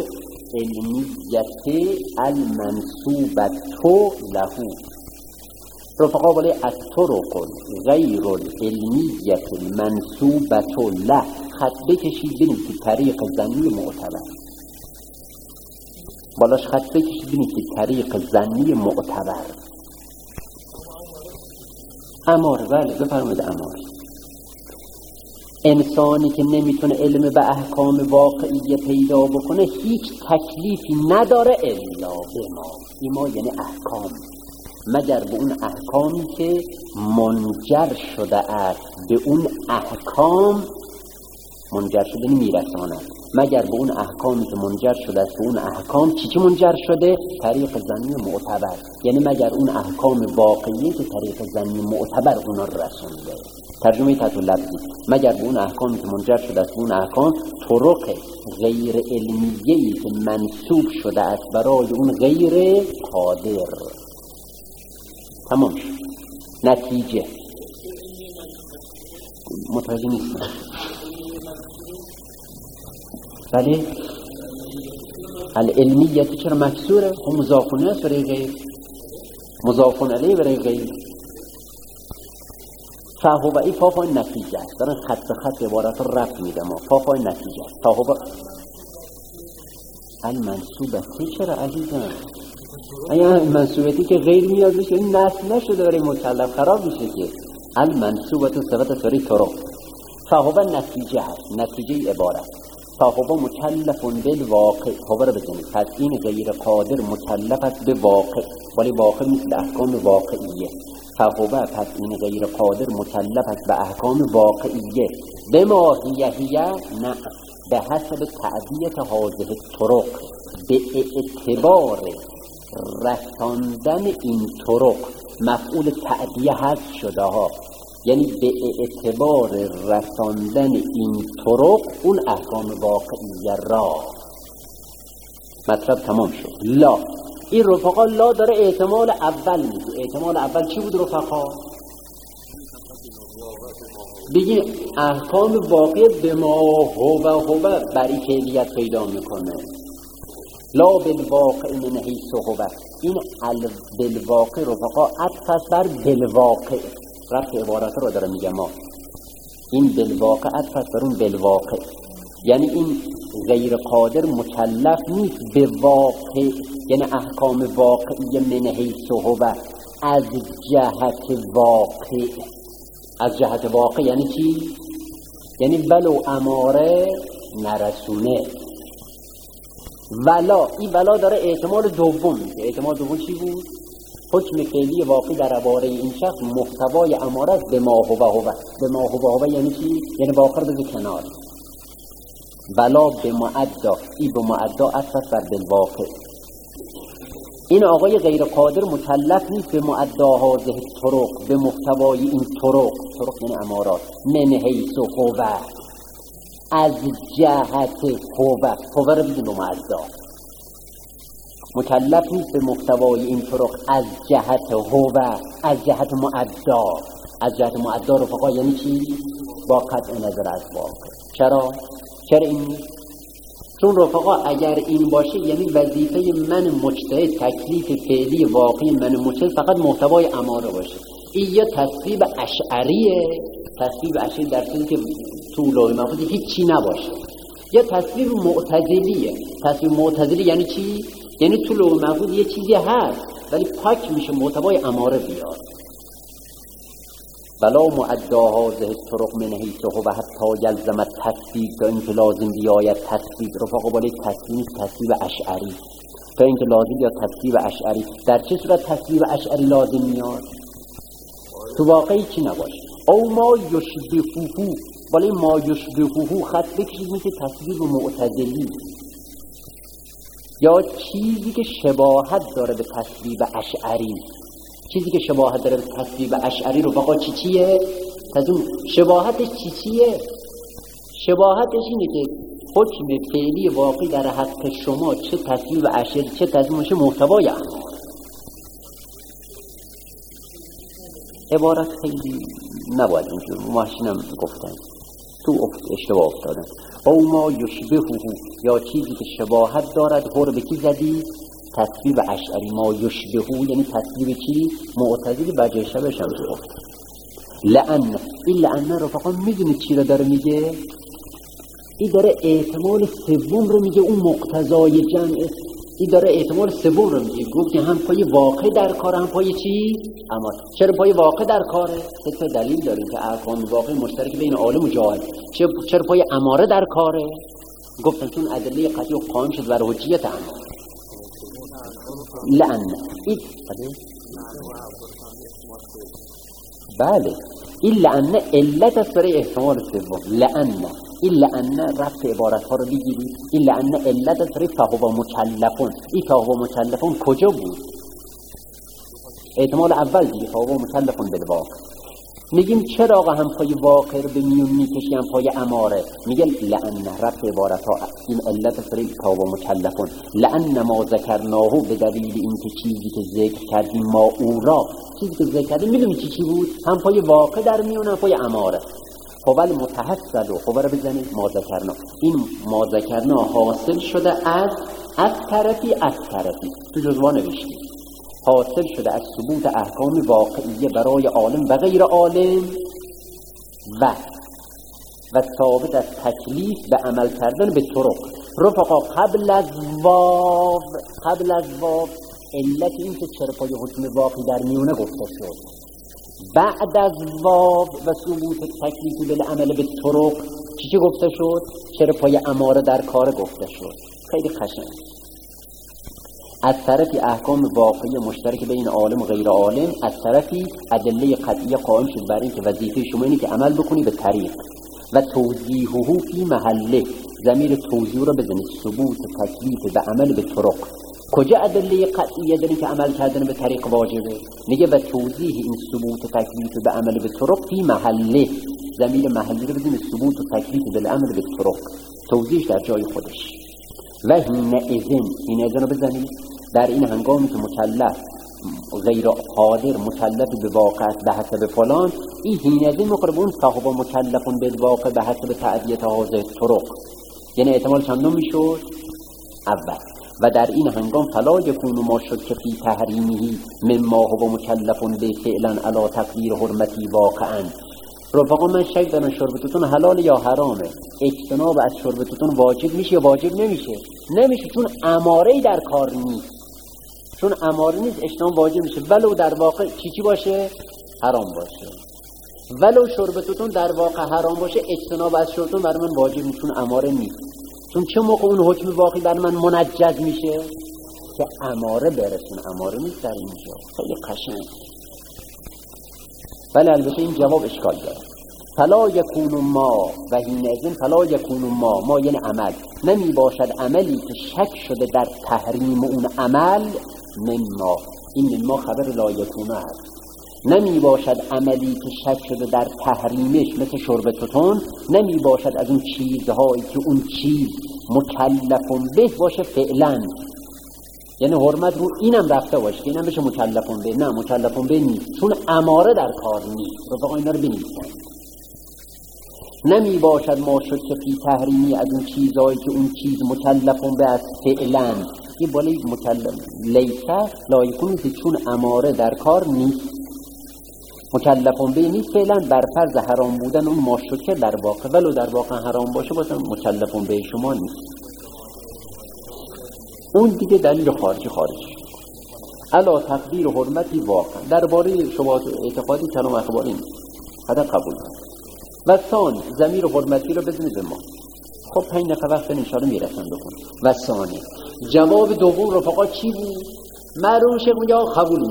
العلمیه المنسوبه له. رفقا ولی الطرق غیر العلمیه المنسوبه له، خط بکشید بنویسید طریق ظنی معتبر. بالاش خط بکشید بنویسید طریق ظنی معتبر. اماره، بله بفرمایید اماره. انسانی که نمیتونه علم به احکام واقعی پیدا بکنه هیچ تکلیفی نداره الا به ما یعنی احکام، مگر به اون احکامی که منجر شده است به اون احکام، منجر شده میرساند، مگر به اون احکامی که منجر شده است به اون احکام چی منجر شده؟ طریق ظنی معتبر، یعنی مگر اون احکام واقعی که طریق ظنی معتبر اونا رسونده. ترجمه تحت لفظی، مگر به اون احکامی که منجر شده است به اون احکام طرق غیر علمیه‌ای که منسوب شده است برای اون غیر قادر. تمام شد. نتیجه متوجه نیستم. بله العلمیت چرا مکسوره؟ خب مضافون است برای غیر، مضافون علیه برای غیر. فهوبئی فافای نتیجه است. دارن خط به خط عبارت رو رفت میدم. فافای نتیجه است. فهوب المنصوبتی چرا عزیزم؟ ایا منصوبتی که غیر میاد میشه این نصب نشده برای مکلف خراب میشه که المنصوبت صفت سری طرق. فهوب نتیجه است. نتیجه عبارت فهوب مکلف بالواقع. هوب رو بزنید. پس این غیر قادر مکلف است به واقع، ولی واقع مثل احکام واقعیه. فهوب پس این غیر قادر مکلف است به احکام واقعیه. به ماهیه نه به حسب تعدیت هذه الطرق، به اعتبار رساندن این طرق. مفعول تعدیه حذف شده ها، یعنی به اعتبار رساندن این طرق اون احکام واقعیه را. مطلب تمام شد. لا این رفقا لا داره احتمال اول میگه. احتمال اول چی بود رفقا؟ بگی احکام واقعی به ما هو برای فعلیت پیدا میکنه. لا بالواقع من حیث هو. این بالواقع رفقا عطف بر بالواقع، رفت عبارت رو داره میگه ما. این بالواقع عطف بر اون بالواقع، یعنی این غیر قادر مکلف نیست به واقع، یعنی احکام واقعی من حیث هو از جهت واقع. از جهت واقع یعنی چی؟ یعنی ولو اماره نرسونه. ولا این ولا داره احتمال دوم میگه. احتمال دوم چی بود؟ حکم فعلی واقعی در باره این شخص محتوای اماره است به ما هو. به ما هو یعنی چی؟ یعنی واقع رو به کنار. ولا به معدا، این به معدا اثر بر بالواقع. این آقای غیر قادر مکلف نیست به معدا هذه الطرق، به محتوای این طرق یعنی امارات، من حیث هو از جهت هو رو بگیم به معدا. مکلف نیست به محتوای این طرق از جهت هو، از جهت معدا. از جهت معدا رفقا یعنی چی؟ با قطع نظر از واقع. چرا این؟ چون رفقا اگر این باشه یعنی وظیفه من مجتهد، تکلیف فعلی واقعی من مجتهد فقط محتوای اماره باشه. این یا تصویب اشعریه، تصویب اشعری در چیزی که تو لوح محفوظ هیچی نباشه، یا تصویب معتزلیه. تصویب معتزلی یعنی چی؟ یعنی تو لوح محفوظ یه چیزی هست ولی پاک میشه محتوای اماره بیاد. بلا معدا هذه الطرق من حیث هو حتی یلزم التثبیت، تا اینکه لازم بیاید تثبیت. رفقا بالا تثبیت اشعری، تا اینکه لازم بیاد تثبیت اشعری. در چه صورت تثبیت اشعری لازم میاد؟ تو واقعی چی نباشه. او ما یشبهه، ولی ما یشبهه خط بکشید میشه تثبیت معتزلی، یا چیزی که شباهت داره به تثبیت اشعری. چیزی که شباهت داره به تثبیت اشعری رو بقا چیه؟ شباهتش چیه؟ شباهتش اینه که حکم فعلی واقعی در حق شما چه تثبیت اشعری چه تثبیت محتوای امر. عبارت خیلی نباید اینجور ماشینم گفتن تو اشتباه افتادن. او ما یشبهه، یا چیزی که شباهت دارد. هر به کی زدی؟ تثبیت اشعری. ما یشبهه یعنی تثبیت چی؟ معتزلی بجای شبش هم گفت. لأن رفقا میدونی چی رو داره میگه؟ این داره احتمال سوم رو میگه، اون مقتضای جمع. این داره احتمال سوم رو میگه. گفت که هم پای واقع در کاره هم پای چی؟ اما چرا پای واقع در کاره؟ سه تا دلیل داریم که احکام واقع مشترک بین عالم و جاهل. چرا پای اماره در کاره؟ گفتن چون ادله قطعی و قائم شد بر حجیت اماره. بله این لأن علت است برای احتمال سوم. این لأن رفت عبارت ها رو بگیرید. این لأن علت است برای فهو مکلفون. این فهو مکلفون کجا بود؟ احتمال اول دیگه، فهو مکلفون بالواقع. میگیم چرا آقا هم پای واقع رو به میون میکشی هم پای اماره؟ میگن لأن رفت عبارت ها این علت است برای فهو مکلفون. لأن ما ذکرناه به دلیل اینکه چیزی که ذکر کردیم ما او را، چیزی که ذکر کردیم میدونی چی بود؟ هم پای واقع در میون هم پای اماره. خبال متحصل و خبر بزنید ما ذکرنا. این ما ذکرنا حاصل شده از طرفی تو جزوان نوشتیم. حاصل شده از ثبوت احکام واقعیه برای عالم و غیر عالم و ثابت از تکلیف به عمل کردن به طرق. رفقا قبل از واو علت این که چرا پای حکم واقعی در میونه گفته شد. بعد از واو و ثبوت تکلیف به عمل به طرق چی گفته شد؟ چرا پای اماره در کار گفته شد. خیلی قشنگ. از طرفی احکام واقعی مشترک بین عالم و غیر عالم، از طرفی ادله قطعی قائم شد بر این که وظیفه شما اینه که عمل بکنی به طریق و توضیحه فی محله. ضمیر توضیح رو بزنید. ثبوت تکلیف به عمل به طرق. کجا ادله قطعیه داری که عمل کردن به طریق واجبه؟ میگه و توضیح این ثبوت تکلیف به عمل به طرق فی محله. ضمیر محلی رو بزنید. ثبوت تکلیف به عمل به طرق، توضیحش در جای خودش. و حینئذ رو بزنید. در این هنگامی که مکلف غیر قادر مکلف به واقع به حسب فلان، این حینئذ مقربون فهو مکلفون به واقع به حسب تعدیت هذه طرق. یعنی احتمال چندم میشد؟ اول. و در این هنگام فلا یکون ما شد که فی تحریمه مما هو مکلفون به فعلا علی تقدیر حرمتی واقعا. رفقا من شک دارم شربتتون حلال یا حرامه. اجتناب از شربتتون واجب میشه یا واجب نمیشه؟ نمیشه، چون اماره در کار نیست. چون اماره نیست اجتناب واجب میشه، ولو در واقع چی باشه؟ حرام باشه. ولو شربتتون در واقع حرام باشه، اجتناب از شربتون برای من واجب نیست، چون اماره نیست. چون چه موقع اون حکم واقعی برای من منجز میشه؟ که اماره برسون. اماره نیست در اینجا. خیلی قشنگ. ولی البته این جواب اشکال داره. فلا یکون ما و حینئذ فلا یکون ما یعنی عمل. نمی باشد عملی که شک شده در تحریم اون عمل مما. این مما خبر لا یکونه هست. نمی باشد عملی که شک شده در تحریمش مثل شرب توتون، نمی باشد از اون چیزهایی که اون چیز مکلفون به باشه فعلا. یعنی حرمت رو اینم رفته باشه که اینم بشه مکلفون به. نه، مکلفون به نیست، چون اماره در کار نیست. رفقا اینا رو بنویسن. نمی باشد ما شد که فی تحریمی از اون چیزهایی که اون چیز مکلفون به از فعلا. یه بالی مکلف لیسه لایکون که چون اماره در کار نیست، مکلفون به نیست فعلا، بر فرض حرام بودن اون ما شد که در واقع ولو در واقع حرام باشه باشم مکلفون به شما نیست. اون دیگه دلیل خارجی علا تقدیر حرمتی واقع. درباره شبهات اعتقادی کلام اخباری نیست. قطعا قبول کنیم. و ثانی ضمیر حرمتی رو بزنید به ما. خب 5 دقیقه وقت انشاءالله میرسن بکن. و ثانی جواب دوم رفقا چی بود؟ مرحوم شیخ میگه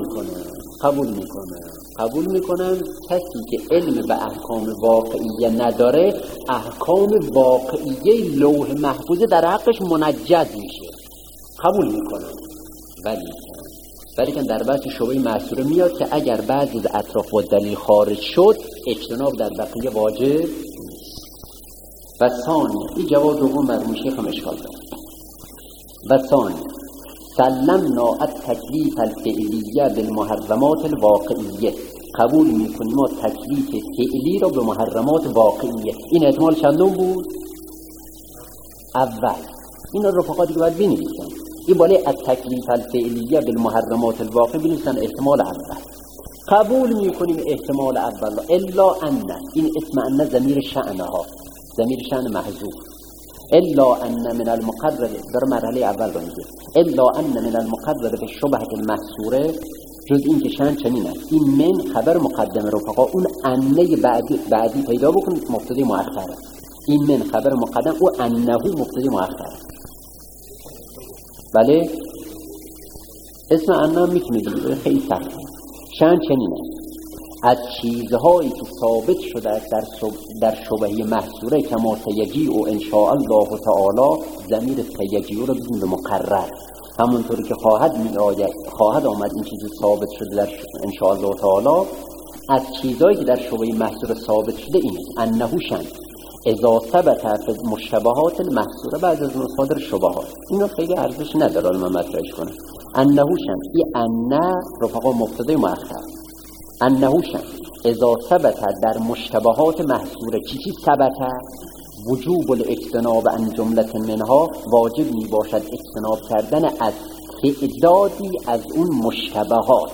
قبول میکنن کسی که علم به احکام واقعیه نداره احکام واقعیه لوح محفوظه در حقش منجز میشه، قبول میکنن. ولی که در بحث شبهه معصوره میاد که اگر بعضی از اطراف با دلیل خارج شد اجتناب در بقیه واجب نیست. و ثانی این جواب دوم مرحوم شیخ هم اشکال داره. و ثانی سلمنا التکلیف الفعلیه بالمحرمات الواقعیه، قبول میکنیم ما تکلیف فعلی را به محرمات واقعیه. این احتمال چندم بود؟ اول. این رو رفقا دیگه باید بنویسن. این بالای التکلیف الفعلیه بالمحرمات الواقع بنویسن احتمال اول. قبول میکنیم احتمال اول الا ان، این اسم ان ضمیر شأنه ها، ضمیر شأن محذوف. الا ان من المقرر، در مرحله اول رو میگه الا ان من المقرر به شبهه المحصوره، جز این که شأن چنین است. این من خبر مقدمه رفقا، اون انه بعدی پیدا بکن مبتدا مؤخر. این من خبر مقدم و انه مبتدا مؤخر. بله اسم انه میتونید بگید، خیلی سخته. شأن چنین است از چیزهایی که ثابت شده است در شبهه محصوره کما سیجی و انشاء الله تعالی، ضمیر سیجی رو بزنید به مقرر، همونطوری که خواهد آمد این چیز ثابت شده در انشاء الله تعالی. از چیزهایی که در شبهه محصوره ثابت شده اینه انه شن اذا ثبت فی مشتبهات المحصوره، بعد از مصادر شبهات. اینا خیلی ارزش نداره من مطرحش کنم. انه شن این انه رفقا مبتدا مؤخر، انه شن اذا ثبت در مشتبهات محصوره چی ثبت؟ وجوب الاجتناب عن جملة منها، واجب می باشد اجتناب کردن از تعدادی از اون مشتبهات.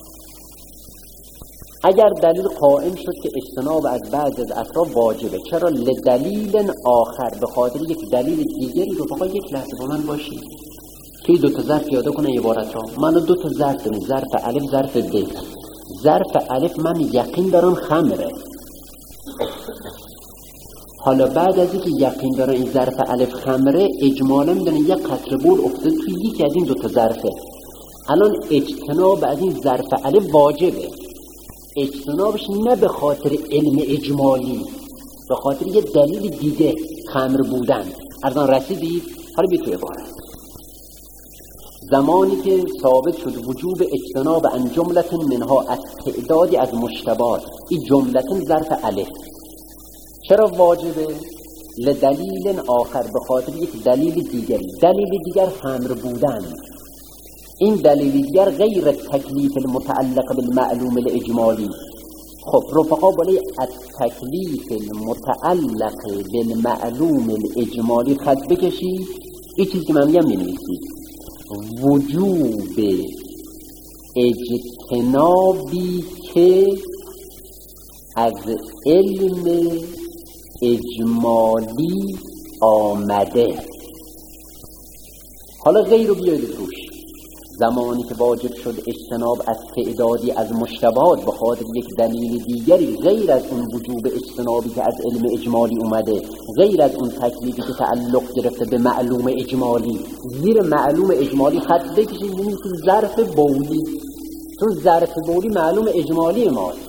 اگر دلیل قائم شد که اجتناب از بعض از اطراف واجبه، چرا؟ لدلیل آخر، به خاطر یک دلیل دیگری. رو فقط یک لحظه با من باشید توی 2 ظرف پیاده کنه عبارت ها. من 2 ظرف داریم، ظرف الف ظرف ب. ظرف الف من یقین دارم خمره. حالا بعد از اینکه یقین دارم این ظرف الف خمره، اجمالا میدونن یک قطره بول افتاده توی یکی از این 2 ظرفه. الان اجتناب از این ظرف الف واجبه. اجتنابش نه به خاطر علم اجمالی، به خاطر یه دلیل دیگه، خمر بودن. ارزان رسیدید؟ حالا بی توی عبارت زمانی که ثابت شد وجوب اجتناب عن جملة منها، از تعدادی از مشتبهات، این جملة ظرف الف چرا واجبه؟ لدلیل آخر، به خاطر یک دلیل دیگری. دلیل دیگر خمر بودن. این دلیل دیگر غیر تکلیف المتعلق بالمعلوم الاجمالی. خب رفقا بالای التکلیف المتعلق بالمعلوم الاجمالی خط بکشید. این چیزی که من میگم بنویسید. وجوب اجتنابی که از علم اجمالی آمده. حالا غیر رو بیایید روش. زمانی که واجب شد اجتناب از تعدادی از مشتبهات به خاطر یک دلیل دیگری غیر از اون وجوب اجتنابی که از علم اجمالی اومده، غیر از اون تکلیفی که تعلق گرفته به معلوم اجمالی، زیر معلوم اجمالی خط بکشید ببینید ظرف بولی، چون ظرف بولی معلوم اجمالی ماست.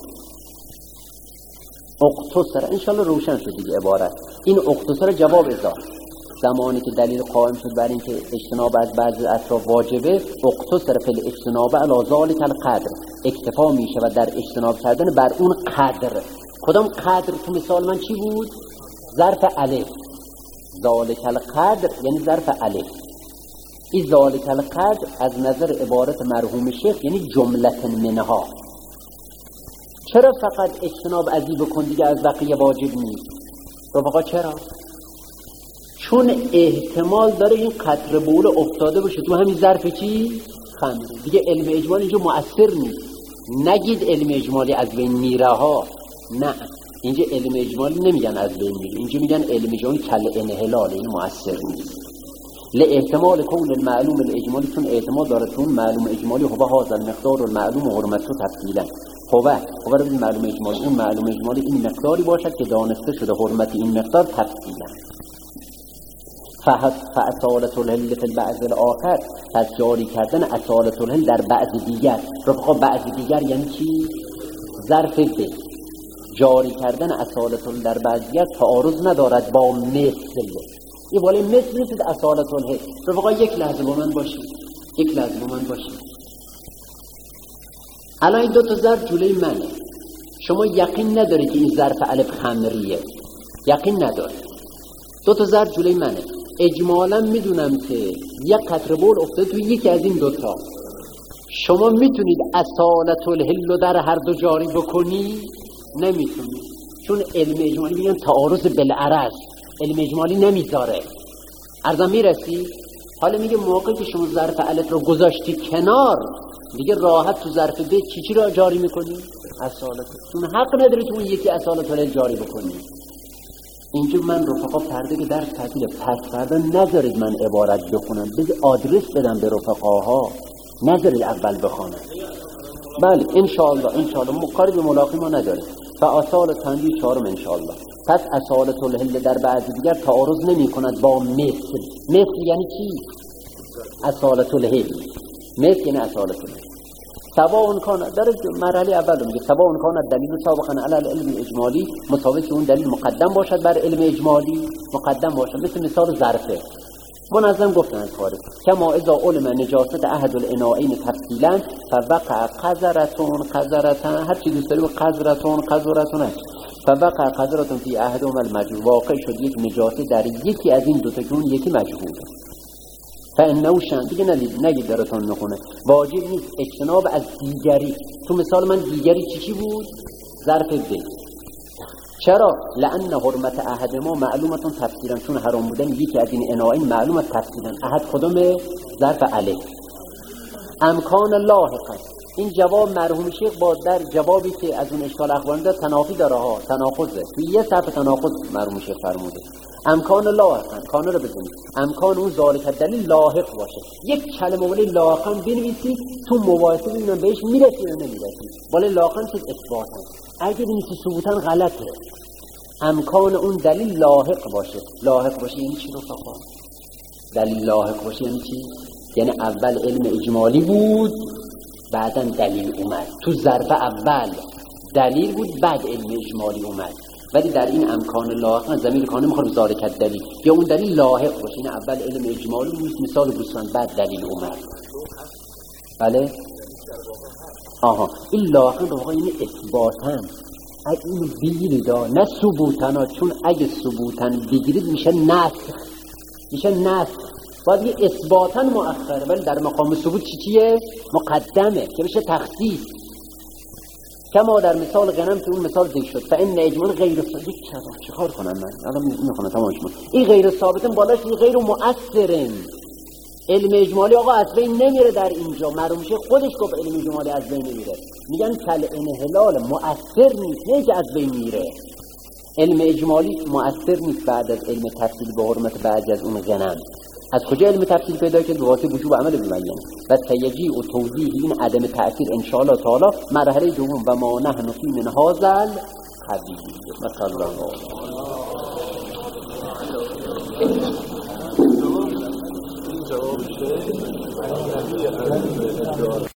اقتصر انشالله روشن شد دیگه عبارت. این اقتصر جواب اضافه. زمانی که دلیل قائم شد بر این که اجتناب از بعضی اطراف واجبه، اقتصر فی الاجتناب علی ذلک القدر، اکتفا میشه و در اجتناب کردن بر اون قدر. کدام قدر؟ تو مثال من چی بود؟ ظرف الف. ذلک القدر یعنی ظرف الف. این ذلک القدر از نظر عبارت مرحوم شیخ یعنی جملة منها. چرا فقط اجتناب از این بکن دیگه از بقیه واجب نیست؟ رفقا چرا؟ چون احتمال داره این قطره بول افتاده باشه تو همین ظرف چی؟ خمر. دیگه علم اجمالی اینجا مؤثر نیست. نگید علم اجمالی از بین میره ها، نه، اینجا علم اجمالی نمیگن از بین میره، اینجا میگن علم اجمالی کل انحلال، این مؤثر نیست. لاحتمال کون المعلوم الاجمالی، چون احتمال داره چون معلوم اجمالی هو هذا المقدار المعلوم حرمته تفصیلا، قوه رو بگیم معلومه اجمالی. اون معلومه اجمالی این مقداری باشد که دانسته شده حرمت این مقدار تفصیلا. فاصالة الهل فی البعض الاخر، پس جاری کردن اصالة الهل در بعض دیگر. رفقا بعض دیگر یعنی چی؟ ظرف به جاری کردن اصالة الهل در بعض دیگر تعارض ندارد با مثل. این والی مثل نیست اصالة الهل. رفقا یک لحظه با من باشید، الان این 2 تا ظرف جلوی منه. شما یقین ندارید که این ظرف الف خمریه، یقین ندارید. 2 تا ظرف جلوی منه. اجمالا میدونم که یک قطره بول افتاده تو یکی از این 2 تا. شما میتونید اصالة الهل رو در هر دو جاری بکنی؟ نمیتونید، چون علم اجمالی میگن تعارض بالعرض، علم اجمالی نمیذاره. عرضم میرسی؟ حالا میگه موقعی که شما ظرف الف رو گذاشتی کنار، دیگه راحت تو ظرف ب چی رو جاری میکنی؟ اصالت. چون حق نداری تو اون یکی اصالت الهل جاری بکنی. اینجا من رفقا فردا که درس تعطیل، پس فردا نذارید من عبارت بخونم، بذار آدرس بدم به رفقاها، نذارید اول بخونم. بله انشاءالله کاری به ملاقی ما نداریم. فاصالة تنجی 4 انشاءالله. پس اصالة الهل در بعضی دیگر تعارض نمی کند با مثل. مثل یعنی چی؟ اصالة الهل. مثل یعنی اصالة الهل. سواء کان در مرحله اول میگه سواء کان دلیل سابقا علی العلم الاجمالی، مساوی که اون دلیل مقدم باشد بر علم اجمالی، مقدم باشد. مثال ظرفه منظم گفتن از خارج، کما اذا علم نجاست احد الانائین تفصیلا فوقع قذرتون هر چی دوست داری و قذرتون فوقع قذرتون فی احدهما المجهول، واقع شد یک نجاست در یکی از این 2 تا که اون یکی مجهوله. فانه شان دیگه نگید درتون نخونه، واجب نیست اجتناب از دیگری. تو مثال من دیگری چی بود؟ ظرف ب. چرا؟ لأن حرمت احد ما معلومتون تفصیلا، چون حرام بودن یکی از این انائین معلومت تفصیلا. احد کدومه؟ ظرف الف. امکان لاحقا، این جواب مرحوم شیخ با در جوابی که از اون اشکال اخبار داد تنافی داره ها، تناقضه. توی یه صفحه تناقض مرحوم شیخ فرموده. امکان لاحقا، کانو رو بزنید، امکان اون ذالک دلیل لاحق باشه. یک کلمه ولی لاحقا بنویسید، تو مباحثه ببینم بهش میرسی یا نمیرسی. ولی لاحقا چیز اثباتا، اگه بنویسی ثبوتا غلطه. امکان اون دلیل لاحق باشه. لاحق باشه یعنی چی رفقا؟ دلیل لاحق باشه یعنی چی؟ یعنی اول علم اجمالی بود، بعداً دلیل اومد. تو ظرف اول دلیل بود، بعد علم اجمالی اومد. ولی در این امکان لاحق ضمیر کانه میخوره به ذالک دلیل، یا اون دلیل لاحق باشه، این اول علم اجمالی بود، مثال گوسفند، بعد دلیل اومد. بله؟ آها، این لاحق رو واقعا یعنی اثباتاً. اگه اینو بگیرید نه ثبوتاً، چون اگه ثبوتاً بگیرید میشه نسخ. باید یه اثباتاً مؤخره، ولی در مقام ثبوت چیه؟ مقدمه که بشه تخصیص. کما در مثال غنم که اون مثال ذکر شد، فإن اجمال غیر ثابت. چه کار کنم من الان میخونم تمامش کنم. این غیر ثابتن بالاش غیر مؤثرن. علم اجمالی آقا از بین نمیره در اینجا. مرحوم شیخ خودش گفت علم اجمالی از بین نمیره. میگن کل انحلال مؤثر نیست، نه که از بین میره. علم اجمالی مؤثر نیست بعد از علم تفصیل به حرمت بعد از اون غنم. از کجا علم تفصیل پیدا کرد؟ به واسطه وجوب عمل بیان. و سیجی و توضیح این عدم تأثیر ان شاء الله تعالی مرحله دوم و ما نحن فی من هذا القبیل. مثلا الله